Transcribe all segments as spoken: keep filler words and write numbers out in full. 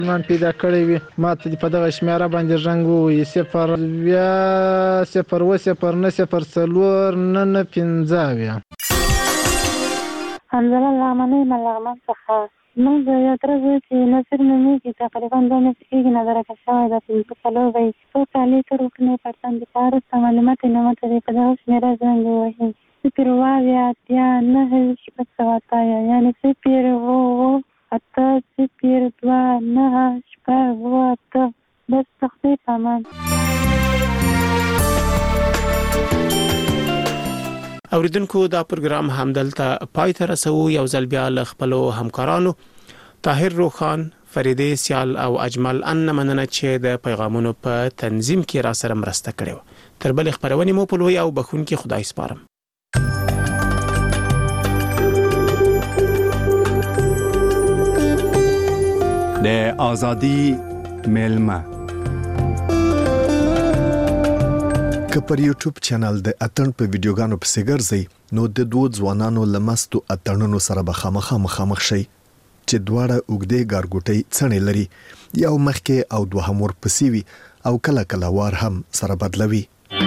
مان پیدا کړی وي ما ته په دغه شمیره باندې رنګ ووایي صفر بیا صفر و صفر نه صفر څلور نه نه پنځه اویا. حمزله لغمنۍ له لغمان څخه موږ د یو تره زوی چې نصیر نومیږي تقریبا دوه میاشتې کېږي نادرکه شوی ده پنځه څلور به یې څو کالي تر وکړنې پرتم د په وروسته معلومات یې نه مته په دغه شمېره رنګ ووهي صفر اووه اویا اتیا نهه شپږ سوه اتیا یعنې صفر اووه اووه اته صفر دوه نهه شپږ اووه اته بس تختی په امان. اوریدونکو دا پروګرام همدلته پای ته رسو. یو ځل بیا له خپلو همکارانو طاهر روخان، فریدې سیال او اجمل ان مننه چې د پیغامونو په تنظیم کې را سره مرسته کړې. تر بلې خبرونې مو په لوی او بخښونکي خدای سپارم. د آزادی میلمه که پر یوټیوب چینل د اتن په ویډیوګانو پسې ګرځئ نو د دوه ځوانانو لمستو اتنونو سره به خامخا مخامخ شي چې دواړه اوږدې ګارګوټۍ څڼې لري، یو مخکې او دوهم ورپسې وي او کله کله وار هم سره بدلوي.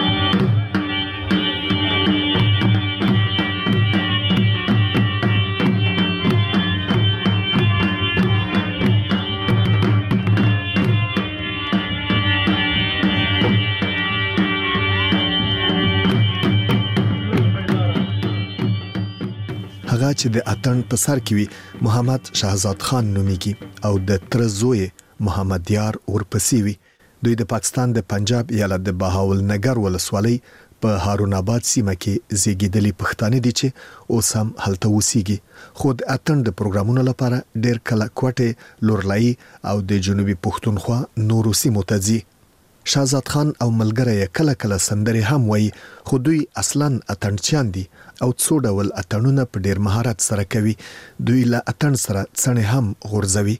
هغه چې د اتن په سر کې وي محمد شهزاد خان نومیږي او د تر زوی محمد یار ورپسې وي. دوی د پاکستان د پنجاب ایالت د بهاول نګر ولسوالۍ په هارون آباد سیمه کې زیږیدلي پښتانه دي چې اوس هم هلته اوسېږي، خو د اتن د پروګرامونو لپاره ډېر کله کوټې، لورلایي او د جنوبي پښتونخوا نورو سیمو ته ځي. شهزاد خان او ملګری کله کله سندرې هم وایي، خو دوی اصلاً اتڼچیان دي او څو ډول اتڼونه په ډېر مهارت سره کوي. دوی له اتڼ سره څڼې هم غورځوي.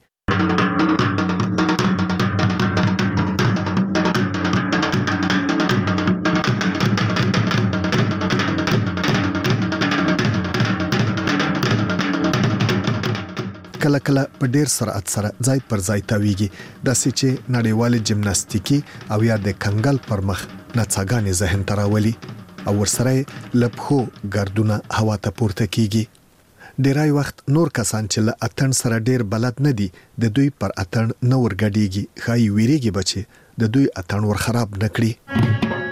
کله کله په ډیر سرعت سره ځای پر ځای تاویږي، داسې چې نړیوال جمناستیکي او یا د کنګل پر مخ نڅاګانې ذهن ته راولي او ورسره له پښو ګردونه هوا ته پورته کیږي. ډیری وخت نور کسان چې له اتڼ سره ډیر بلد نه دي د دوی پر اتڼ نه ورګډیږي، ښایي ویریږي به چې د دوی اتڼ ور خراب نه کړي.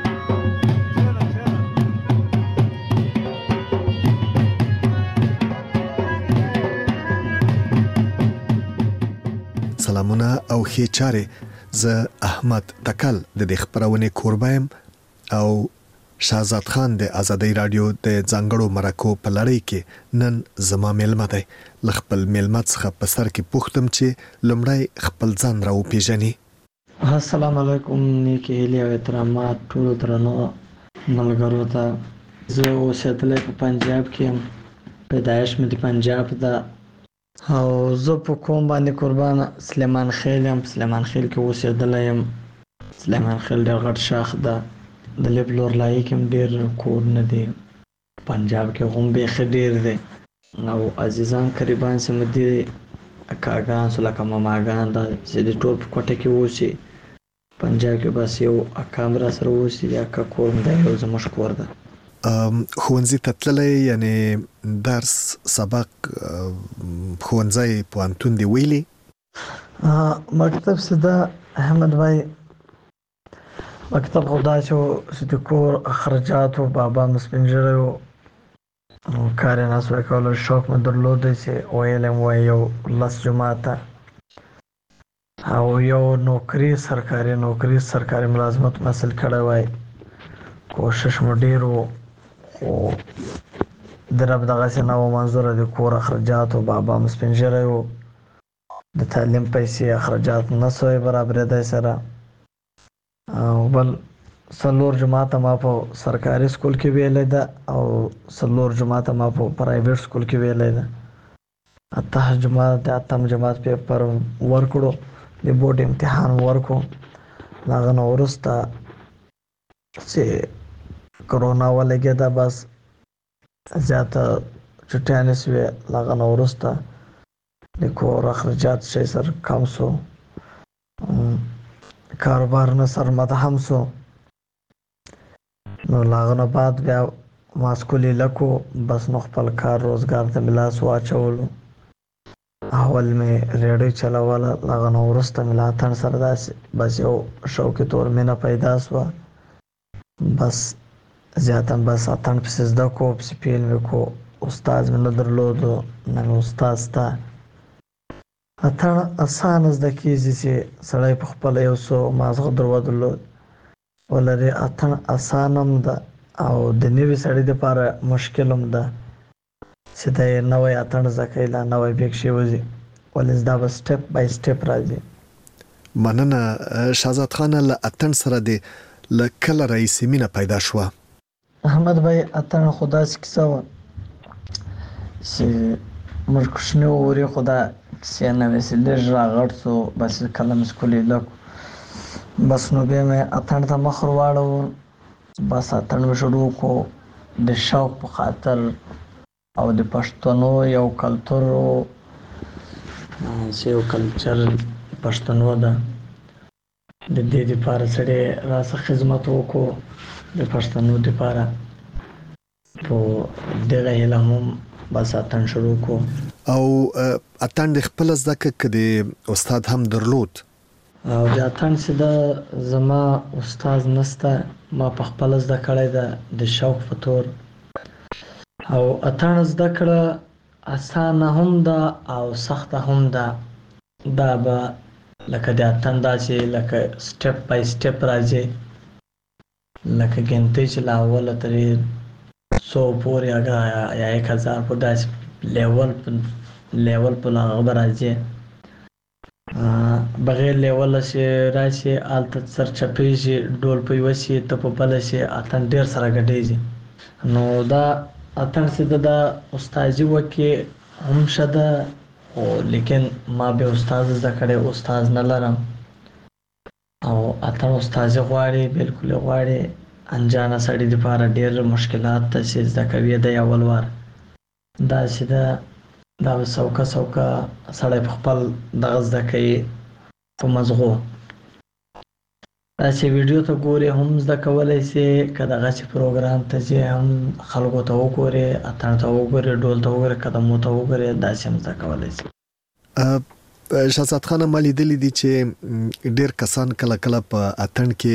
سلامونه او ښې چارې، زه احمد تکل د دې خبرونې کوربایم او شهزاد خان د آزادۍ رادیو د ځانګړو مرکو په لړۍ کې نن زما میلمه دی. له خپل میلمه څخه په سر کې پوښتم چې لومړی خپل ځان را وپېژني. السلام علیکم، نیکې هیلې او احترامات ټولو درنو ملګرو ته. زه اوسېدلی په پنجاب کې یم، پیدایش مې د پنجاب ده او زه په کوم باندې قربان سلیمان خیل یم. سلیمان خیل کې اوسېدلی یم. سلیمان خیل ډېر غټ شاخ ده. د لیب لورلایي کې هم ډېر کورونه دي، پنجاب کې هم بیخي ډېر دی او عزیزان قریبان سیمه دي، اکاګان سو لکه ماماګان دا چې د ټول په کوټه کې اوسي. پنجاب کې بس یو اکا هم را سره اوسي، اکا کور هم دی، یو زموږ کور ده. ښوونځي ته تللی، یعنې درس سبق ښوونځی پوهنتون دی ویلي؟ مکتب سده احمد بھائی، مکتب خو داسې و چې د کور اخراجات و، بابا مې سپین ږیری و، کار یې نسوی کولی، شوق مې درلودی چې ویل یم وایي یو لس جماعته او یو نوکري سرکاري نوکري سرکاري ملازمت مې حاصل کړی وای. کوشش مو ډېر و خو د رب دغسې نه و منظوره د کور اخراجات و، بابا مې سپین ږیری و، د تعلیم پیسې اخراجات نه سوی برابرېدی سره. او بل څلور جماعته ما په سرکاري سکول کې ویلی ده او څلور جماعته ما په پرایویټ سکول کې ویلی ده. اته جماعت د اتم جماعت پیپر ورکړو، د بورډ امتحان ورکړو. له هغه نه وروسته چې کرونا ولګېده، بس زیاته چټیانې سوې. له هغه نه وروسته د کور اخراجات شی سر کم سو، کاروبار نه سر مدهم سو نو لاغنه بعد بیا ماسکولی لکو بس نو خپل کار روزګار ته ملاس واچولو اول می ریډیو چلاوله لاغنه ورسته ملا تن سره داسې بس یو شوق تور مینه پیدا سوه بس زیاتن بس اتن پسې زده کو پسې پیل مې کو استاد مې نه درلودو نه مې استاد سته اتن اسانه زده کېږي چې سړی په خپله یو څو مازغه درلود درلود ولري اتن اسانه هم ده او د نوي سړي دپاره مشکل هم ده چې دی نوی اتن زده کوي لا نوی بیک شي وځي ولې دا به سټپ بای سټپ راځي. مننه شهزاد خان، له اتن سره د له کله راهیسې مینه پیدا شوه؟ احمد بھائی اتن خو داسې کیسه وه چې موږ کوچني وورې خو دا کیسې نه وې چې لږ راغټ سو بس کله مې سکول لیده بس نو بیا مې اتن ته مخ ور واړو بس اتن مې شروع کو د شوق په خاطر او د پښتنو یو کلتور چې یو کلچر پښتنو ده د دې لپاره سړی راڅخه خدمت وکړو د پښتنو لپاره په دغه هیله هم بس اتن شروع کو او اتن د خپل زده کړه استاد هم درلود او د اتن چې دا زما استاد نسته ما په خپل زده کړی ده د شوق په تور او اتن زده کړه اسانه هم ده او سخته هم ده دا به لکه د اتن داسې لکه سټپ بای سټپ راځي لکه ګنتی چې له اوله ترې څو پورې هغه یا یک هزار په داسې لیول لیول په هغه به راځي بغیر لیوله چې راشي هلته سرچپې شي ډول په یوه شي ته په بله شي اتن ډېر سره ګډېږي نو دا اتن چې ده دا استازي وکړي هم ښه ده خو لیکن ما بیا استاد زده کړی استاد نه لرم او اتن استازي غواړي بلکل غواړي انجانه سړي دپاره ډېر مشکلات ته چې زده کوي دی اول وار داسې ده دا به سوکه سوکه سړی په خپل دغه زده کوي په مزغو داسې ویډیو ته ګورې هم زده کولی سي که دغسې پروګرام ته ځې هم خلکو ته وګورې اتن ته وګورې ډول ته وګورې قدمو ته وګورې داسې هم زده کولی سي. شهزاد خان، ما لیدلی دي چې ډېر کسان کله کله په اتن کې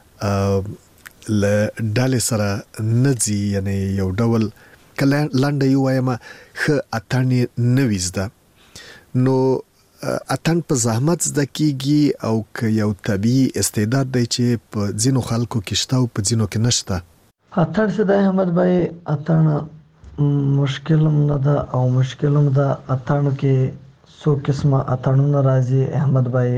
له ډلې سره نه ځي، یعنې یو ډول کله لنډه یې ووایم ښه اتن یې نه وي زده، نو اتن په زحمت زده کیږي او که یو طبیعي استعداد دی چې په ځینو خلکو کې شته او په ځینو کې نشته؟ اتن چې دی احمد بھائی اتن مشکل هم نه ده او مشکل هم ده. اتن کې څو قسمه اتنونه راځي احمد بھائی،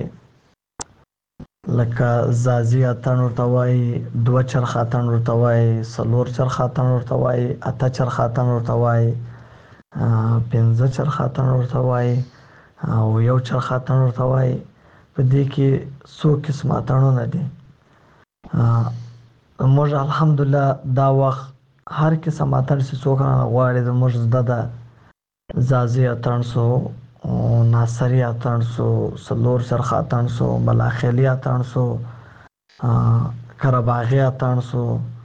لکه زازي اتن ورته وایي، دوه چرخ اتن ورته وایي، څلور چرخ اتن ورته وایي، اته چرخ اتن ورته وایي، پنځه چرخ اتن ورته وایي او یو چرخ اتن ورته وایي. په دې کې څو قسمه اتنونه دي. موږ الحمدلله دا وخت هر قسم اتن چې څوک رانه غواړي زموږ زده ده. زازي اتن سو، ناصري اتن سو، څلور چرخ اتن سو، ملاخیلي اتن سو، کرباغي اتن سو.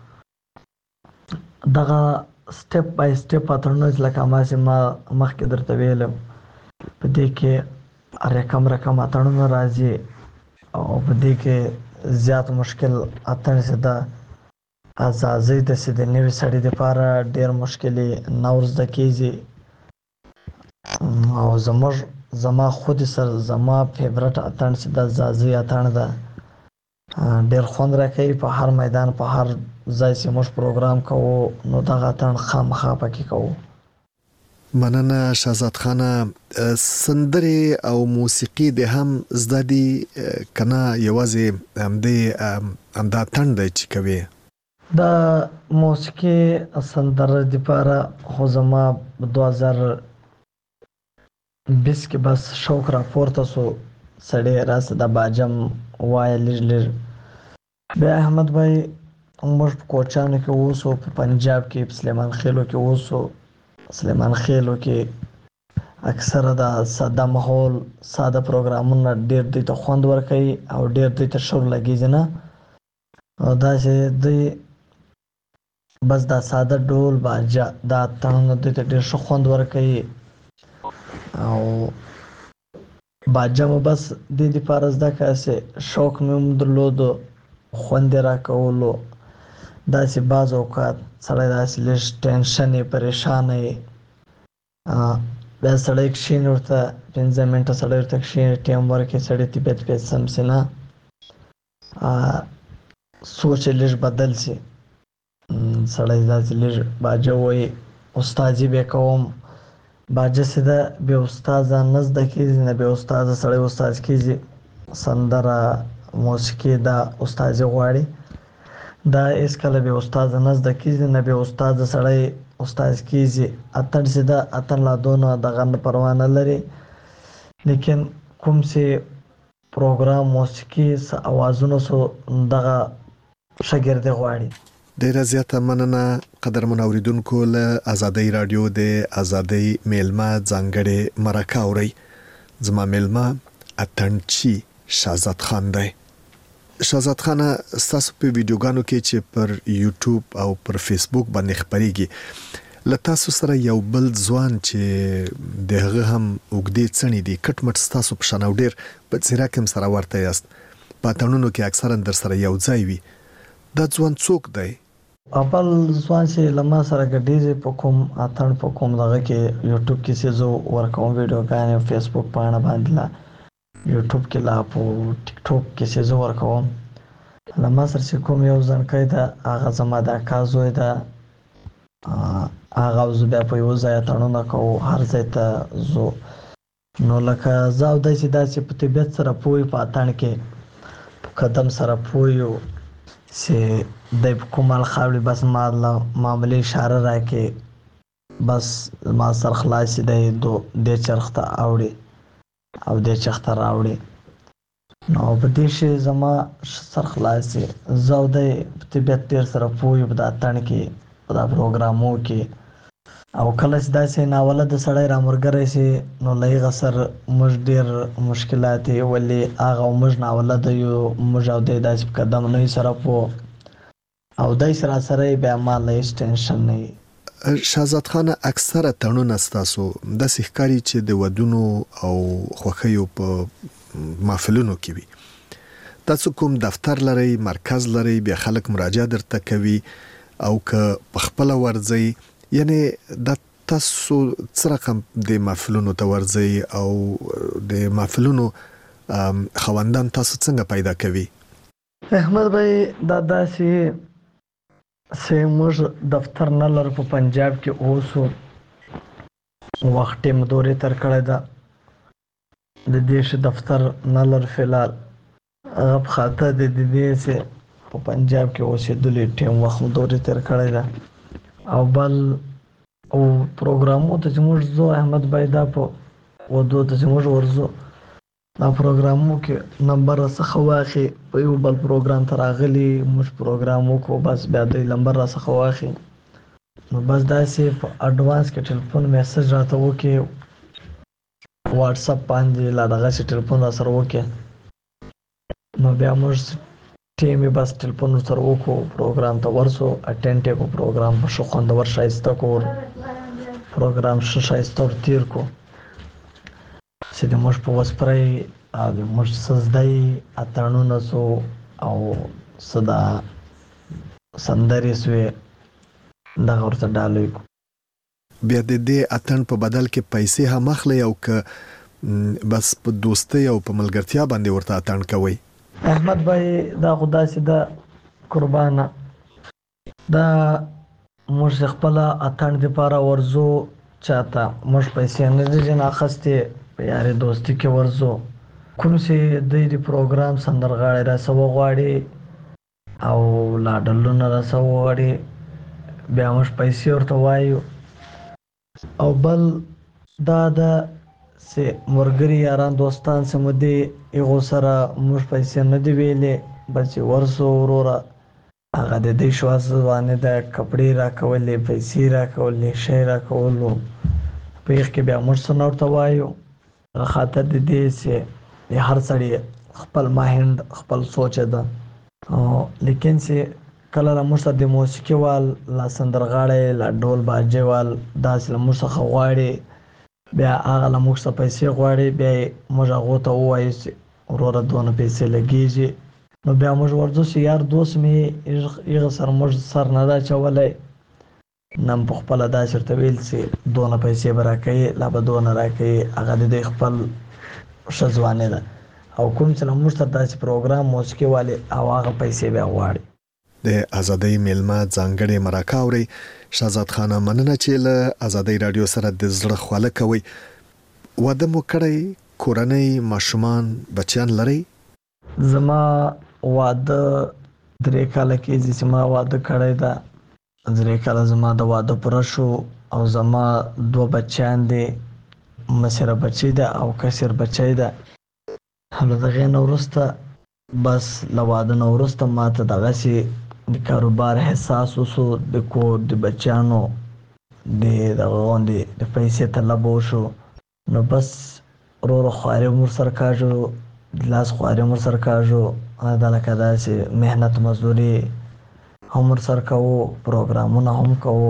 دغه سټپ بای سټپ اتنونه لکه ما چې ما مخکې درته ویلم په دې کې رقم رقم اتنونه راځي او په دې کې زیات مشکل اتن چې ده ازازي د چې د نوي سړي دپاره ډېر مشکلې نه ور زده کېږي او زموږ زما خود سر زما فیورټ اتن چې د زازي اتن ده ډېر خوند راکوي. په هر میدان په هر ځای چې موږ پروګرام کوو نو دغه اتن خامخا پکې کوو. مننه شهزاد خان. سندرې او موسیقي د هم زده دي کنه یوازې همدې همدا اتن دی چې کوي؟ د موسیقي سندره دپاره خو زما دوه زره بیس کې بس شوق راپورته سو، سړی راسه د باجم وایه لږ لږ. بیا احمد بھائی موږ په کوچانو کې اوسو، په پنجاب کې په سلیمان خیلو کې اوسو. سلیمان خیلو کې اکثره د ساده ماحول ساده پروګرامونه ډېر دوی ته خوند ورکوي او ډېر دوی ته ښه لګېږي نه. او داسې دوی بس دا ساده ډول باجه دا تړونه دوی ته ډېر ښه خوند ورکوي او باجه مو بس دې دپاره زده کړه چې شوق مې هم درلودو، خوند یې راکولو. داسې بعض اوقات سړی داسې لږ ټینشن یې پریشانه یې بیا سړی کښېني ورته پنځه منټه سړی ورته کښېني ټیم ورکړي سړي طبیعت بیا سم شي نه سوچ یې لږ بدل شي. سړی داسې لږ باجه وایي استادي به کوم باجه چې ده بې استاده نه زده کېږي نه بې استاده سړی استاد کېږي. سندره موسیقي دا استادي غواړي، دا هېڅکله بې استاده نه زده کېږي نه بې استاده سړی استاد کېږي. اتڼ چې ده اتڼ لا دونه دغه نه پروا نه لري، لیکن کوم چې پروګرام موسیقي څه اوازونه سو دغه شاګردي غواړي. ډیره زیاته مننه قدرمن اوریدونکو. له ازادۍ رادیو د ازادۍ میلمه ځانګړې مرکه اورئ. زما میلمه اتڼچي شهزاد خان دی. شهزاد خان ستاسو په ویډیوګانو کې چې پر یوټیوب او پر فیسبوک باندې خبريږي له تاسو سره یو بل ځوان چې دغه هم وګدې څنې دي کټ مټ ستاسو په شان او ډیر په څیرا کوم سره ورته یاست په تړونو کې اکثرا در سره یو ځای وي. دا ځوان څوک دی؟ اول ځوان چې لما سره ګډیږي په کوم اتڼ په کوم دغه کې یوټیوب کې چې زه ورکوم ویډیوګانې فیسبوک پاڼه باندې لا یوټیوب کې لا په ټیک ټاک کې چې زه ورکوم لما سره چې کوم یو ځانګړی ده هغه زما د اکا زوی ده. هغه زه بیا په یو ځای اتڼونه کوو هر ځای ته ځو. نو لکه زه او دی چې داسې په طبیعت سره پوه په اتڼ کې په قدم سره پوه یو چې دی په کوم حال خاوري بس ما معمولي اشاره راکړي بس ما سر خلاص دی دې چرخ ته اوړي او دې چرخ ته راوړي. نو په دې شي زما سر خلاص زه او دی په طبیعت ډېر سره پوه یو په دا اتڼ کې په دا پروګرامو کې. او کله چې داسې ناولده سړی رامرګری شي نو له هغه سره موږ ډېر مشکلات یې ولې هغه موږ ناولده یو موږ او دی داسې په قدم نه سره پوه او دی سره سره بیا ما له هېڅ ټینشن نه وي. شهزاد خان اکثره تړونونه ستاسو داسې ښکاري چې د ودونو او خوښیو په محفلونو کې وي. تاسو کوم دفتر لرئ مرکز لرئ بیا خلک مراجعه درته کوي او که په خپله ورځئ یعنی د تاسو څه رقم د محفلونو ته ورځئ او د محفلونو خوندان تاسو څنګه پیدا کوي؟ احمد بھائی دا داسې چې موږ دفتر نه لرو په پنجاب کې اوسو وخت ټیم دورې تر کړی ده د دې چې دفتر نه لرو فلحال هغه په خاطر د دې چې په پنجاب کې اوسېدلې ټیم وخت دورې تر کړی ده او بل او پروګرامو ته چې موږ ځو احمد بھائی دا په ودو ته چې موږ ورځو دا پروګرامو کې نمبر څخه واخلي په یو بل پروګرام ته راغلي موږ پروګرام وکړو بس بیا د نمبر را څخه واخلي نو بس داسې په اډوانس کې ټلیفون میسج راته وکړي واتس اپ باندې لا دغه چې ټلیفون را سره وکړي نو بیا موږ ټیم یې بس ټلیفون سره وکړو پروګرام ته ورسو اټینډ یې کړو پروګرام په ښه خوندور ښایسته کړو پروګرام ښه ښایسته ور تېر کړو چې د موږ په وسپرۍ او د موږ څه زده یې اتڼونه سو او څه دا سندرې سوې دغه ورته ډالۍ کړو. بیا د دې اتڼ په بدل کې پیسې هم اخلئ او که بس په دوستۍ او په ملګرتیا باندې ورته اتڼ کوئ؟ احمد بھائی دا خو داسې ده قربانه دا موږ خپله اتڼ دپاره ورځو چاته موږ پیسې نه دي ځینې اخیستې په یارې دوستي کې ورځو کوم چې دوی د پروګرام سندرغاړی راسه وغواړي او لاډلونه راسه وغواړي بیا موږ پیسې ورته وایو او بل دا ده چې ملګري یاران دوستان چې مو دي هغو سره موږ پیسې نه دي ویلې بس چې ورسو وروره هغه د دې شوازوانې د کپړې راکولې پیسې راکولې شی راکولو پیښ کې بیا موږ څه نورته وایو خاطر د دې چې هر سړی خپل ماهند خپل سوچ ده او لیکن چې کله موږ ته د موسیقي وال لا سندرغاړی لا ډول باجې وال داسې موږ څخه غواړي بیا هغه له موږ څخه پیسې غواړي بیا موږ هغو ته ووایو چې وروره دونه پیسې لګېږي نو بیا موږ ورځو چې یار دوست مې هغه سره موږ سر نه ده اچولی نن په خپله داسې ورته ویل چې دونه پیسې به راکوي لا به دونه راکوي هغه د دوی خپل ښه ځواني ده او کوم چې له موږ ته داسې پروګرام موسیقي والي او هغه پیسې بیا غواړي د ازادۍ میلمه ځانګړې مرکه اوري شهزاد خان مننه چې له ازادۍ رادیو سره د زړه خواله کوي واده مو کړی کورنۍ ماشومان بچیان لري زما واده درې کاله کېږي چې ما واده کړی ده درې کاله زما د واده پوره شو او زما دوه بچیان دي مشره بچی ده او کشر بچی ده له دغې نه وروسته بس له واده نه وروسته ما ته دغسې د کاروبار احساس وشو د کور د بچیانو د دغه غوندې د پیسې طلب وشو نو بس ورو ورو خواري هم ورسره کاږو د لاس خواري هم ورسره کاږو دا لکه داسې محنت مزدوري هم ورسره کوو پروګرامونه هم کوو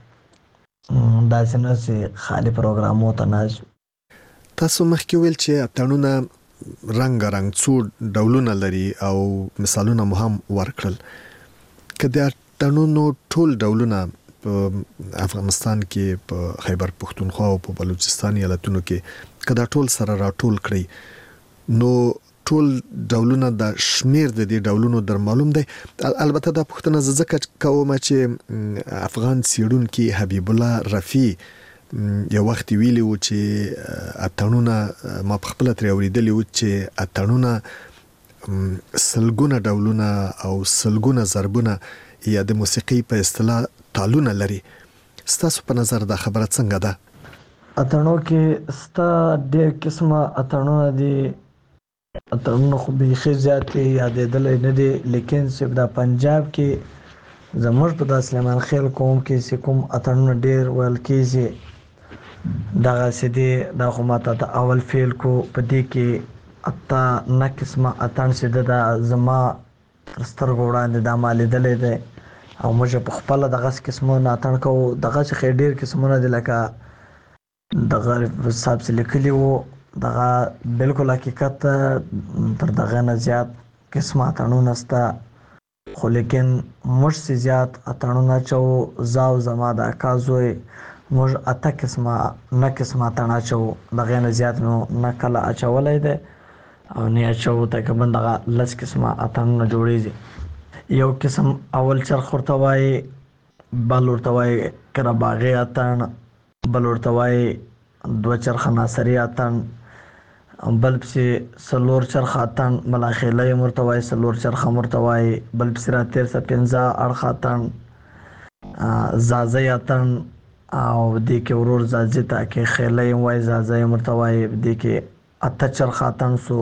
داسې نه چې خالي پروګرامو ته ناست تاسو مخکې ویل چې اتڼونه رنګارنګ څو ډولونه لري او مثالونه مو هم ورکړل که د اتڼونو ټول ډولونه په افغانستان کې په خیبر پښتونخوا او په بلوچستان ایالتونو کې که دا ټول سره راټول کړئ نو ټول ډولونه د شمیر د دې ډولونو در معلوم دی البته دا پوښتنه زه ځکه کوم چې افغان څېړونکي حبیب الله رفیع یو وخت ویلي و چې اتڼونه ما په خپله ترې اورېدلي و چې اتڼونه سلګونه ډولونه او سلګونه ضربونه یا د موسیقي په اصطلاح تالونه لري ستاسو په نظر دا خبره څنګه ده اتڼو کې ستا ډېر قسمه اتڼونه دي اتڼونه خو بیخي زیاتې یادېدلی نه دي لیکن چې دا پنجاب کې زموږ په دا سلیمان خیل قوم کې چې کوم اتڼونه ډېر ویل کېږي دغسې دي دا خو ماته د اول فیل کو په دې کې اته نه قسمه اتڼ چې ده دا زما تر سترګو وړاندې دا ما لیدلی دی او موږ په خپله دغسې قسمونه اتڼ کوو دغسې خو ډېر قسمونه دي لکه دغه صاحب چې لیکلي وو دغه بالکل حقیقت تر دغه نه زیات قسمه اتڼونه شته خو لیکن موږ چې زیات اتڼونه اچوو زه او زما د اکا زوی موږ اته قسمه نه قسمه اتڼ اچوو دغې نه زیات مو نه کله اچولی دی او نه اچوو تقریبا دغه لس قسمه اتڼونه جوړېږي یو قسم اول چرخ ورته وایي بل ورته وایي کرهباغي اتڼ بل ورته وایي دوه چرخه ناصري اتڼ بل پسې څلور چرخه اتڼ ملاخیلی هم ورته وایي څلور چرخه هم ورته وایي بل پسې راتېر څه پنځه اړخه اتڼ زازی اتڼ او دې کې ورور زازي ته کې خیلی هم وایي زازی هم ورته وایي دې کې اته چرخه اتڼ سو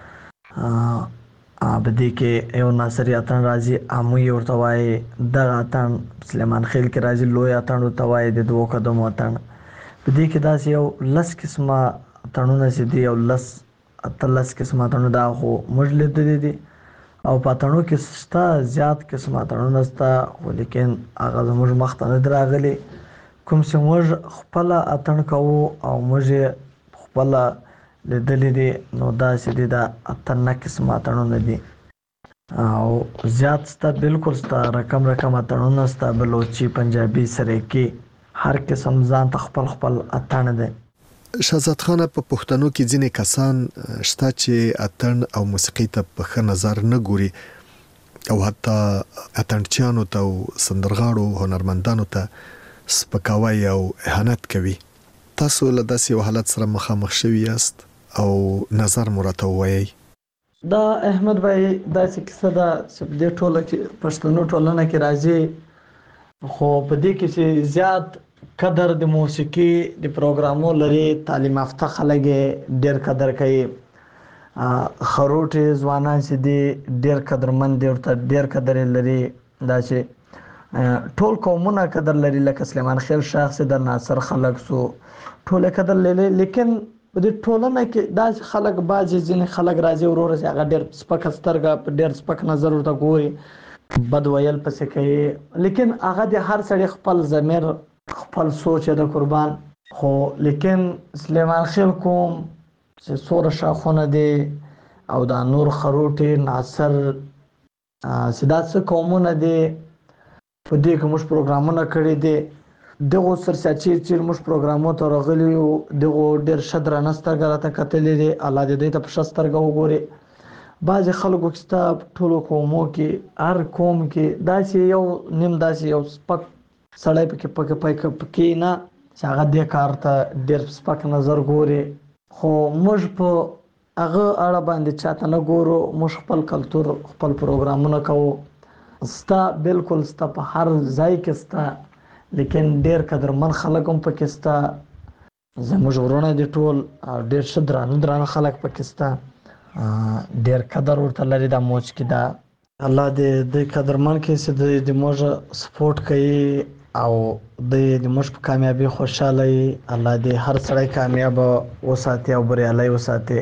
په دې کې یو ناصري اتڼ راځي اموی ورته وایي دغه اتڼ سلیمان خیل کې راځي لوی اتڼ ورته وایي د دوو قدمو اتڼ په دې کې داسې یو لس قسمه اتڼونه چې دي یو لس اتلس قسمه اتڼونه دا خو موږ لیدلي دي او په اتڼو کې شته زیات قسمه اتڼونه شته خو لیکن هغه زموږ مخ ته نه دي راغلي کوم چې موږ خپله اتڼ کوو او موږ یې خپله لیدلي دي نو داسې دي دا اته نه قسمه اتڼونه دي او زیات شته بالکل شته رقم رقم اتڼونه شته بلوچي پنجابي سریکي هر قسم ځان ته خپل خپل اتڼ دی شهزاد خان په پښتنو کې ځینې کسان شته چې اتڼ او موسیقي ته په ښه نظر نه ګوري او حتی اتڼچیانو ته او سندرغاړو هنرمندانو ته سپکاوی او اهانت کوي تاسو له داسې یو حالت سره مخامخ شوي یاست او نظر مو راته ووایئ دا احمد بھائی داسې کیسه ده چې په دې ټوله کې پښتنو ټولنه کې راځي خو په دې کې چې زیات قدر د موسیقي د پروګرامو لري تعلیم یافته خلک ډېر قدر کوي خروټې ځوانان چې دي ډېر قدرمند دي ورته ډېر قدر لري دا چې ټول قومونه قدر لري لکه سلیمان خېل شاخ سي د ناصر خلک سو ټول قدر لري لیکن په دې ټولنه کې دا خلک بعضې ځینې خلک راځي ورور چې هغه ډېر سپک سترګه ډېر سپک نظر ورته ګوري بد ویل پسې کوي لیکن هغه د هر سړي خپل ضمیر خپل سوچ د قربان خو لیکن سلیمان خېل کوم چې څوره شاخونه دي او دا نور خروټي ناصر سدا څه قومونه دي په دې کې موږ پروګرامونه کړي دي دغه سرساچي چې موږ پروګرامو ته راغلي یو دغه ډېر شدره نسترګه راته کتلې دي الله دې دې ته په شسترګه وګوري بعضې خلکو کې ستا ټولو قومو کې هر قوم کې داسې یو نیم داسې یو سپک سړی پکې پکې پکې پکې نه چې هغه دې کار ته ډېر سپک نظر ګوري خو موږ په هغه اړه باندې چاته نه ګورو موږ خپل کلتور خپل پروګرامونه کوو ستا بالکل ستا په هر ځای کې ستا لیکن ډېر قدرمن خلک هم پکې ستا زموږ ورونه دي ټول ډېر ښه درانه درانه خلک پکې ستا ډېر قدر ورته لري دا موج کې دا الله دې د قدرمن کې چې د موږ سپورټ کوي او د موږ په کامیابی خوشاله وي الله دې هر سړی کامیاب وساتي او بریالی وساتي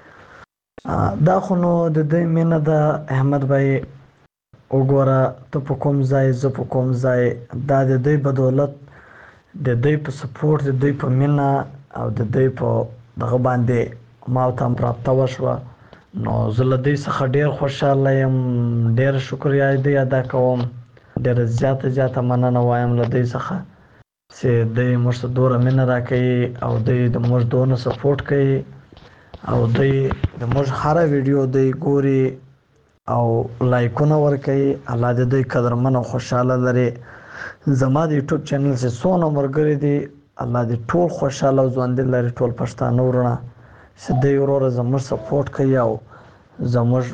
دا خو نو د دې مینه د احمد بھائی وګوره ته په کوم ځای زه په کوم ځای دا د دوی بدولت د دوی په سپورټ د دوی په مینه او د دوی په دغه باندې ما ته هم رابطه وشوه نو زه له دوی څخه ډېر خوشحاله یم ډېر شکریه دوی ادا کوم ډېره زیاته زیاته مننه وایم له دوی څخه چې دوی موږ ته دومره مینه راکوي او دوی د موږ دونه سپورټ کوي او دوی د موږ هره ویډیو دوی ګوري او لایکونه ورکوي الله دې دوی قدرمن او خوشحاله لري زما د یوټیوب چینل چې څونه ملګري دي الله دې ټول خوشحاله او ژوندي لري ټول پښتانه ورونه چې دوی وروره زموږ سپورټ کوي او زموږ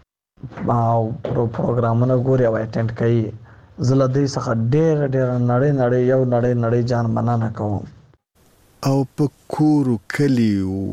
پروګرامونه ګوري او اټینډ کوي زه له دوی څخه ډېره ډېره نړۍ نړۍ یو نړۍ نړۍ جان مننه کوم او په کور کلی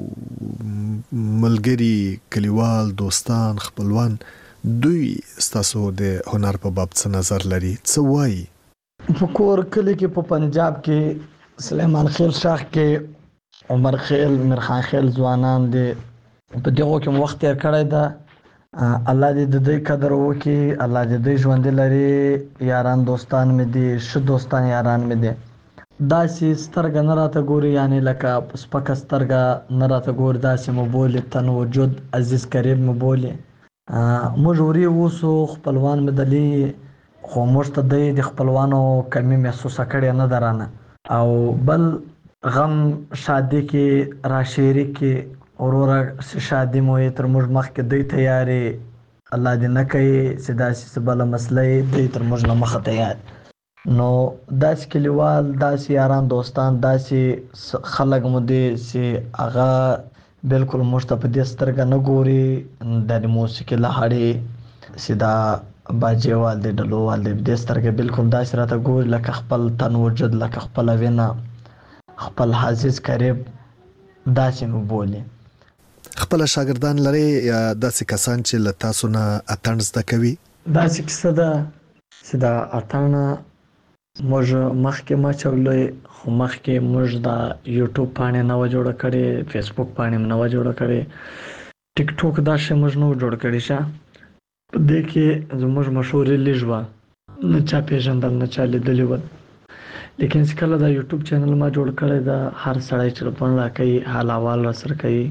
ملګری کلیوال دوستان خپلوان دوی ستاسو د هنر په باب څه نظر لري څه وایي په کور کلی کې په پنجاب کې سلیمان خېل شاخ کې عمر خېل میرخان خېل ځوانان دي په دغو کې وخت تېر کړی ده الله دې د دوی قدر وکړي الله دې دوی ژوندي لري یاران دوستان مې دي ښه دوستان یاران مې دي داسې سترګه نه راته ګوري یعنې لکه سپکه سترګه نه راته ګوري داسې مو بولي تن وجود عزیز قریب مو بولي موږ وري اوسو خپلوان مې دلي خو موږ ته دی د خپلوانو کمی محسوسه کړې نه ده رانه او بل غم شادي کې راشعري کې وروره شادي مو یې تر موږ مخکې دوی تیارې الله دې نه کوي چې داسې څه بله مسله یې دوی تر موږ نه مخه تیار نو داسې کلیوال داسې یاران دوستان داسې خلک مو دي چې هغه بالکل موږ ته په دې سترګه نه ګوري د موسیقي لهړې چې دا باجیوال دی ډلووال دی په دې سترګه بالکل داسې راته ګوري لکه خپل تن وجود لکه خپله وینه خپل عزیز قریب داسې مو بولي خپل شاګردان لري یا داسې کسان چې له تاسو نه اتڼ زده کوي داسې کیسه ده چې دا اتڼ موږ مخکې ما چولې خو مخکې موږ د یوټیوب پاڼې نه وه جوړه کړې فیسبوک پاڼې هم نه وه جوړه کړې ټیک ټوک دا شی موږ نه و جوړ کړی شه په دې کې زموږ مشهورې لږ وه نه چا پېژندل نه چا لیدلي ول لیکن چې کله دا یوټیوب چینل ما جوړ کړی ده هر سړی ټلیفون راکوي حال احوال راسره کوي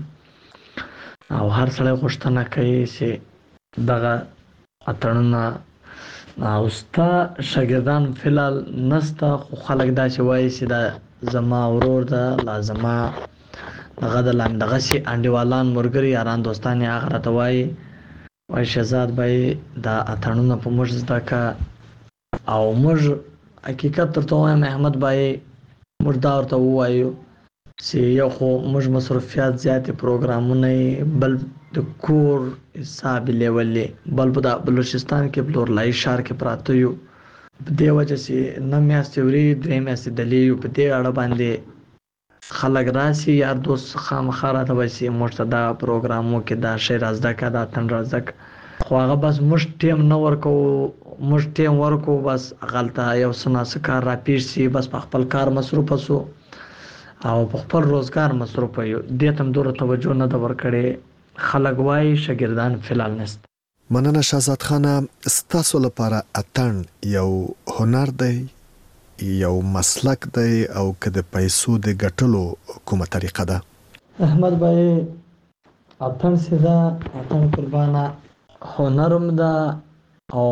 او هر سړی غوښتنه کوي چې دغه اتڼونه او ستا شاګردان فلحال نسته خو خلک داسې وایي چې دا زما ورور ده لا زما دغه د لاندې دغسې انډیوالان ملګري یاران دوستان یې هغه راته وایي وایي شهزاد بھائی دا اتڼونه په موږ زده که او موږ حقیقت درته وایم احمد بھائی موږ دا ورته ووایو چې یو خو موږ مصروفیات زیاتې پروګرامونه یې بل د کور حساب لیولې بل په د بلوچستان کې بلورلایي ښار کې پراته یو په دې وجه چې نه میاشتې وري دوې میاشتې دلې یو په دې اړه باندې خلک راسي یار دوست خامخا راته وایي چې موږ ته دا پروګرامو کې دا شی را زده که دا اتڼ را زده که خو هغه بس موږ ټیم نه ورکوو موږ ټیم ورکو بس غلطه یو سناسه کار را پیښ شي بس په خپل کار مصروف شو او په خپل روزګار مصروف یو دې تم دوره توجه نه د ورکړي خلک وای شاګردان فلال نست. مننه شهزاد خان. ستاسو لپاره اتن یو هنر دی یو مسلک دی او که د پیسو د ګټلو کومه طریقه ده؟ احمد بھائی اتن سیدا اتن قربانه هنرم ده او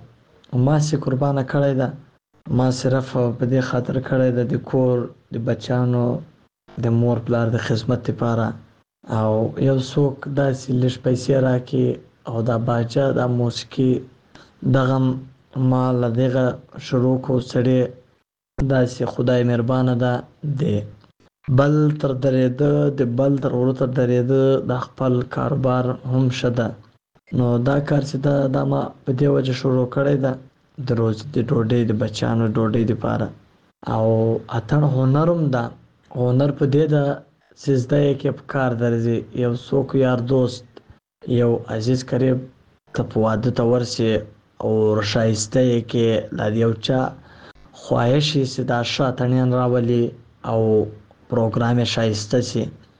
ما سي قربانه کړی ده ما صرف په دې خاطر کړی ده د کور د بچانو د مور پلار د خدمت لپاره او یو څوک داسې لږ پیسې راکړي او دا باجه دا موسیقي دغه ما له دغه شروع کو سړی داسې خدای مهربانه ده د بل تر درېده د بل تر ورته درېده د خپل کاروبار هم شده نو دا کار چې دا د ما په دې وجه شروع کړی ده د روز د ډوډۍ د بچانو ډوډۍ لپاره او اتن هنرم ده هنر په دې ده چې زده یې کې په کار درځي یو څوک یار دوست یو عزیز قریب ته په واده ته ورسي او شایسته یې کې لا یو چا خواهش یې چې دا ښه اتڼیان راولي او پروګرام یې ښایسته شي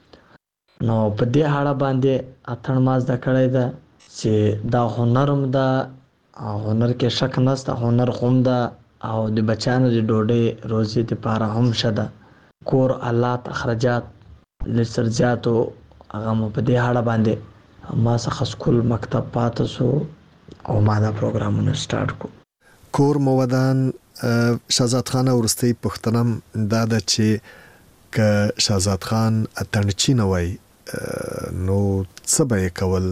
نو په دې اړه باندې اتڼ ما زده کړی ده چې دا هنرم ده هنر کې شک نشته هنر خوم ده او د بچانو د ډوډۍ روزي لپاره هم شته کور آلات اخراجات لسر زیاتو هغه مو په دې اړه باندې ما څخه سکول مکتب پاتې سو او ما دا پروګرامونه سٹارټ کو. کور مودان شهزاد خان ورستی پښتنم دا د چې ک شهزاد خان اتنچی نه وای نو څه به کول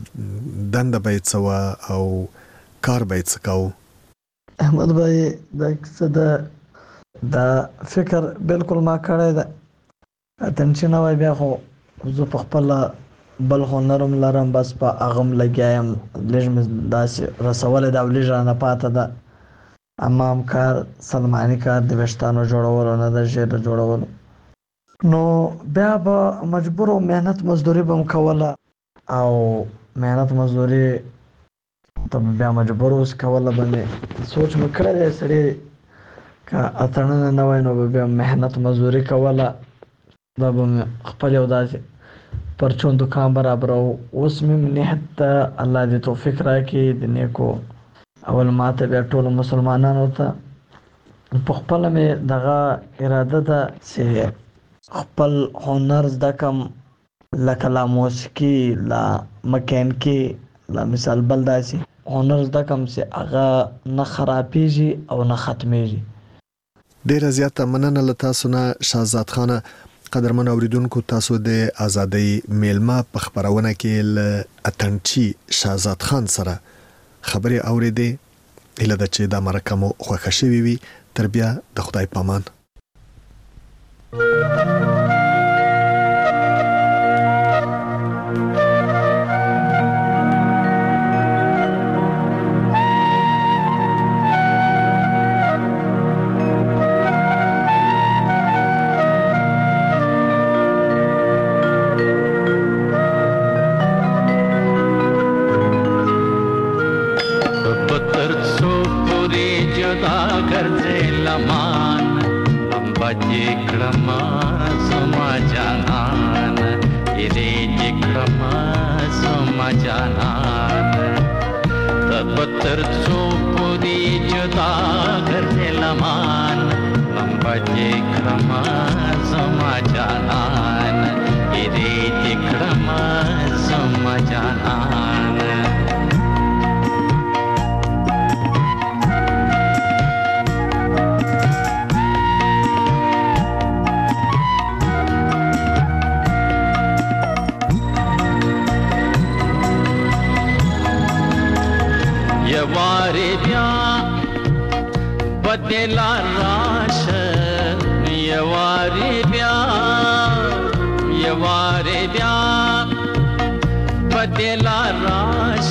دند به څوا او کار به څه کاو؟ احمد بھائی دا څه دا دا فکر بالکل ما کړی ده اتنچی نه وای بیا خو زه په خپل بل هنرم لرم بس په اغم لګیایم لږ مې داسې رسول دا ولې نه پاته ده امام کار سلمانی کار د وشتانو جوړولو نه د ژر جوړولو نو بیا به مجبور او مهنت مزدوري به کوله او مهنت مزدوري ته بیا مجبور اوس کوله باندې سوچ مې کړی دی سړی که اتڼ نه وای نو بیا مهنت مزدوري کوله دا به خپل یو داسې پرچون دکان برابر اوس مې نیت ته الله دې توفیق راکړي د نیکو اول ماته بیا ټول مسلمانانو ته په خپل مې دغه اراده ده چې خپل هنر زده کم لکه لا موسیقي لا مکانیکي لا مثال بل داسې هنر زده کم چې هغه نه خرابېږي او نه ختمېږي. ډېره زیاته مننه له تاسو نه شهزاد خان. قدرمن اوریدونکو تاسو د ازادۍ میلمه په خبرونه کې له اتنچی شهزاد خان سره خبرې اورېدې اله د چې دا مرکه مو خوښه شوې وي تر بیا د خدای پامان. بدلا راش یواری بیا یواری بیا بدلا راش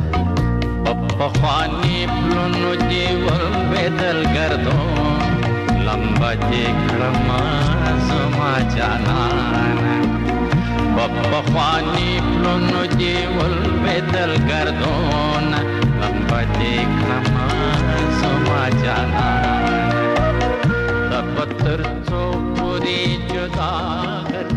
بخوانی پلونو دیول بدل گردو لمبا جکرما زما جانان بخوانی پلونو دیول بدل گردون لمبا جکرما जाना, तब पत्थर चो पूरी जुदा कर